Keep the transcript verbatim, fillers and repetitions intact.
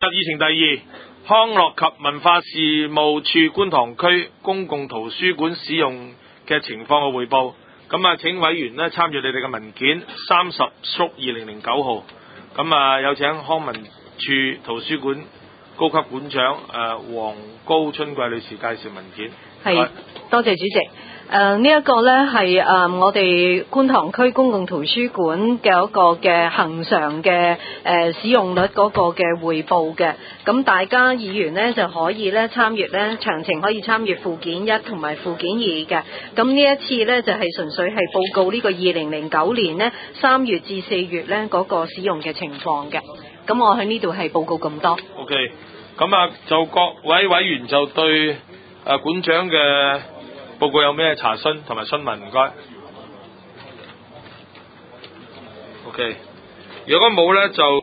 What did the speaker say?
議程第二，康樂及文化事務處觀塘區公共圖書館使用嘅情況嘅匯報。咁啊，請委員呢參與你哋嘅文件三十縮二零零九號。咁啊，有請康文處圖書館高級館長誒黃高春桂女士介紹文件。 係，多謝主席。誒呢一個呢係誒我哋觀塘區公共圖書館嘅一個嘅恆常嘅誒、呃、使用率嗰個嘅匯報嘅，咁大家議員呢就可以咧參閱咧，詳情可以參閱附件一同埋附件二嘅。咁呢一次呢，就係、是、純粹係報告呢個二零零九年呢三月至四月呢嗰、那個使用嘅情況嘅。咁我喺呢度係報告咁多。 OK， 咁啊就各位委員就對誒、呃、館長嘅報告有咩查詢同埋詢問？唔該。OK， 如果冇咧就。